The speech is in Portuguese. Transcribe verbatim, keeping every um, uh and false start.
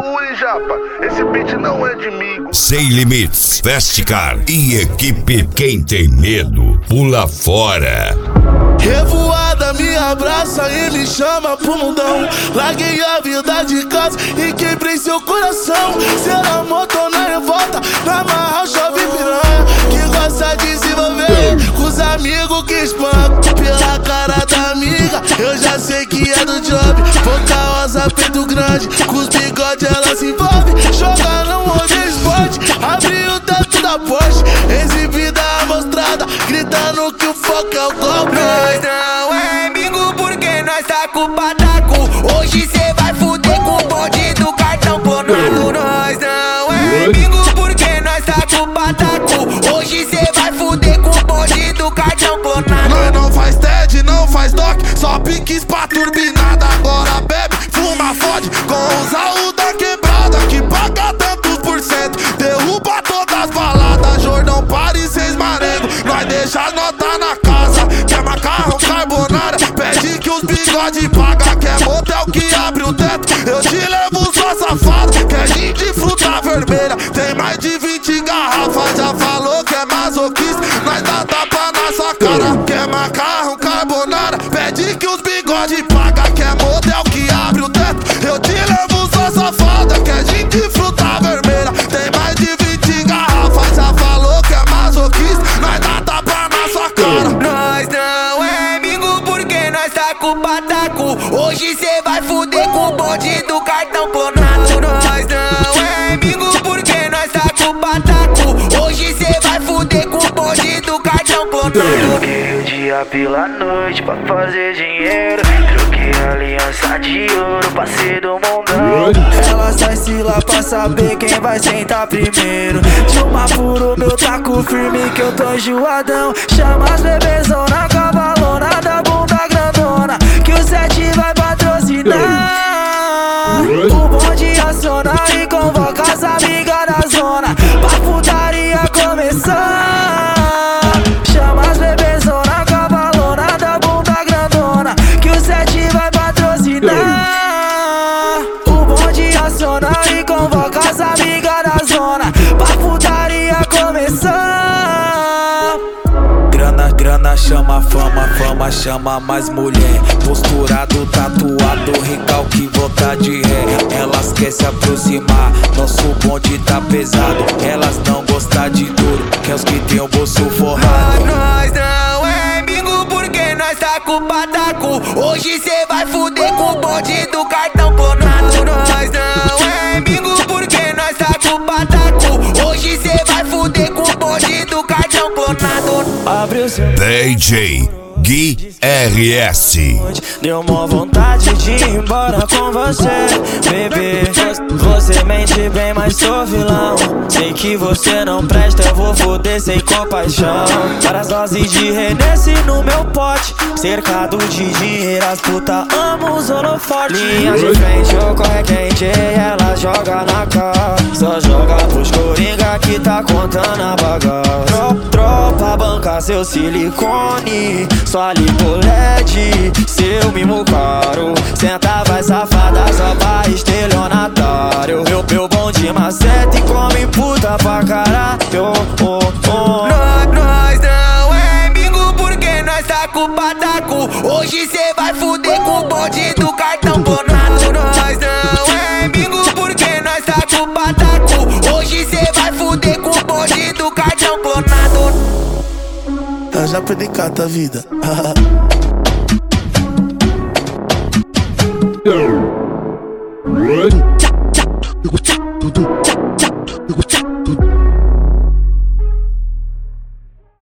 Ui, japa, esse beat não é de migo. Sem Limites, Festicar e equipe Quem Tem Medo, pula fora. Revoada me abraça e me chama pro mundão. Larguei a vida de casa e quebrei seu coração. Será motor na revolta, na marra chove piranha, que gosta de se envolver com os amigos que espancam. Pela cara da amiga, eu já sei que é do job. Boca rosa, peito grande, com os bigodes ela se envolve. Joga no onde esporte, abre o teto da Porsche, exibida amostrada, gritando que o foco é o golpe. Nós não é amigo porque nós tá com o pataco. Hoje cê vai fuder com o bonde do cartão clonado. Nós não é amigo porque nós tá com o pataco. Hoje cê vai fuder com o bonde do cartão clonado. Nós não faz T E D, não faz doc, só piques pra turbinada. Agora bebe, fuma, fode com os aú da quebrada, que paga tantos por cento, derruba todas as baladas. Jordão, Paris, seis marengo, nós deixa as notas na casa. Quer macarrão, carbonara, pede que os bigode paga. Quer motel que abre o teto, eu te levo sua safada. Quer gin de fruta vermelha, tem mais de vinte garrafas. Já falou que é masoquista, nós dá tapa na sua cara. Quer macarrão, carbonara, pede que os bigode paga. Quer motel que abre o teto, eu te levo sua safada. Quer gin de fruta vermelha, tem mais de vinte garrafas. Já falou que é masoquista, nós dá tapa na sua cara. Nós não é amigo porque nós tá com o pataco. Hoje cê vai fuder com o bonde do cartão clonado. Nós não é amigo porque nós tá com o pataco. Hoje cê vai fuder com o bonde do cartão clonado. Troquei o dia pela noite pra fazer dinheiro. Troquei a aliança de ouro pra ser do mundão. Ela sai se lá pra saber quem vai sentar primeiro. De uma puro meu taco firme que eu tô enjoadão. Chama as bebezona, cavalona da bunda grandona, que o sete vai patrocinar. O bonde aciona e convoca as amigas da zona pra putaria começar. Chama as bebezona, cavalona da bunda grandona, que o sete vai patrocinar. O bonde aciona e convoca as amigas da zona pra putaria começar. Grana, grana chama fama, fama chama mais mulher. Posturado, tatuado, recalque, volta de ré. Elas querem se aproximar, nosso bonde tá pesado. Elas não gostam de duro, quer os que tem o bolso forrado. Nós não é amigo porque nós tá com o pataco. Hoje cê vai fuder com o bonde do cartão clonado. Nós não é amigo porque nós tá com o pataco. Hoje cê vai fuder com o bonde do cartão clonado. Abre o seu D J Gui R S. Deu mó vontade de ir embora com você, bebê. Você mente bem, mas sou vilão. Sei que você não presta, eu vou foder sem compaixão. Várias doses de Renesse no meu pote, cercado de dinheiro, as puta amam os holofotes. Linha de frente, eu corre quente, ela joga na cara. Só joga pros coringa que tá contando a bagaça. Tropa, banca seu silicone, só lipo L E D, seu mimo caro. Senta, vai safada, só pra estelionatário. Meu, meu bonde maceta e come puta pra caralho. Oh, oh. Nós, nós não é amigo porque nós tá com o pataco. Hoje cê vai fuder com o bonde do cartão clonado. Nós não é amigo porque nós tá com o pataco. Hoje cê vai fuder com o bonde do cartão clonado. Eu já perdi cada vida. Run.